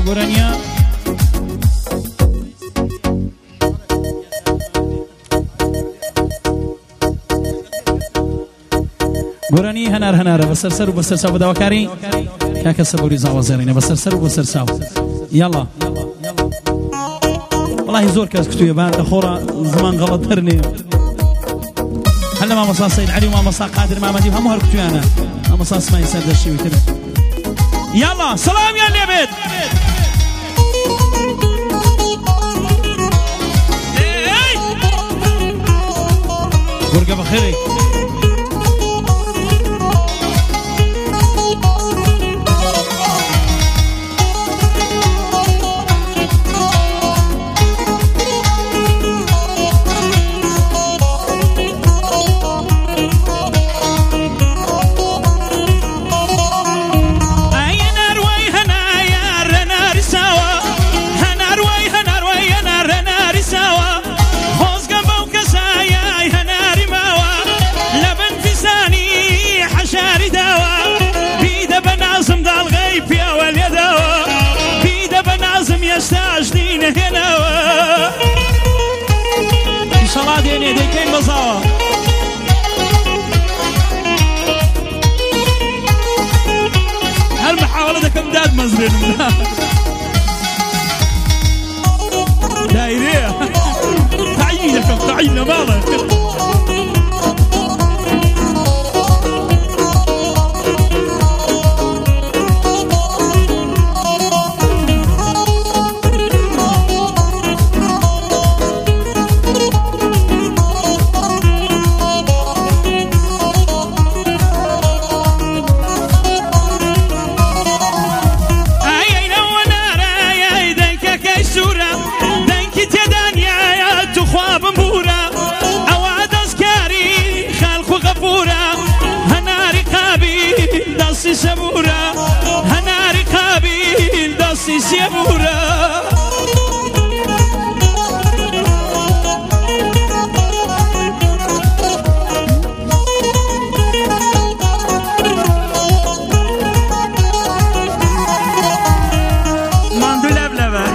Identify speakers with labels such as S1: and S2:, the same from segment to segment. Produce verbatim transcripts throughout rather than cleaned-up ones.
S1: گورانیا گورانی هنر هنر بسر سر و بسر ساو بداوکاری کاکا سبوری زاوازرینه بسر سر و بسر ساو يلا والله زور كاس كتوية بعد أخورا زمان غلط هرني هلا ما مصاص سيد علي وما مصاص قادر ما مجيب هم هركتوي أنا ما مصاص ما يسد الشيء كده يلا سلام يا ليبد برقة بخيري يستعجلين هنا إن شاء الله ديني ديكين بصاوة هالمحاولة كم داد مزرين دايرية تعيينكم تعيينا مالك سبورة هناري قابيل داسي سبورة ماندو لبلبة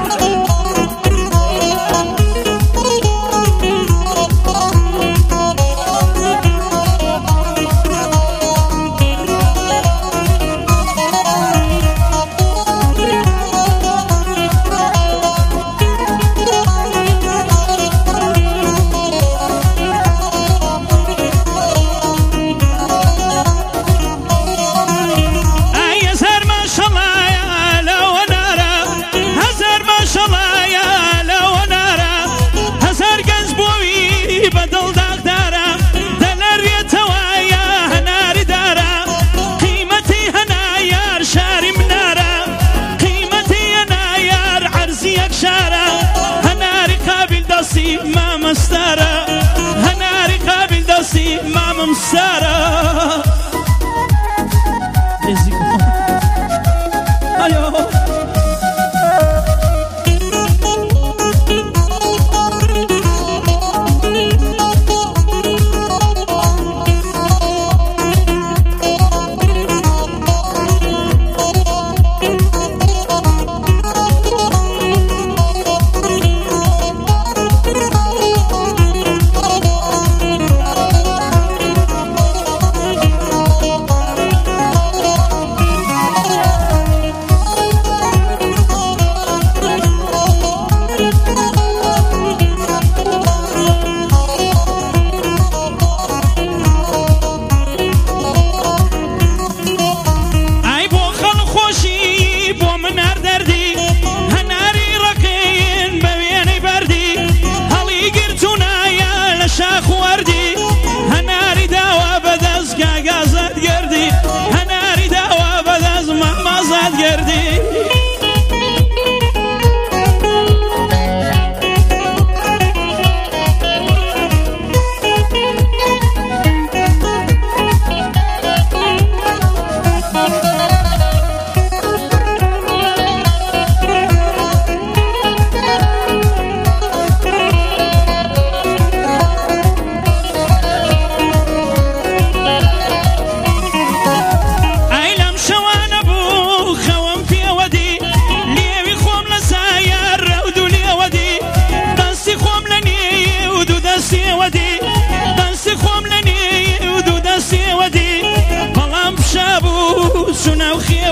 S1: ما مستارة هناري قابل داسي ما مستارة أيوه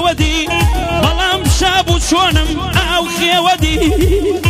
S1: خێوەدی بەڵام شاب و چۆنم ئاو خێوەدی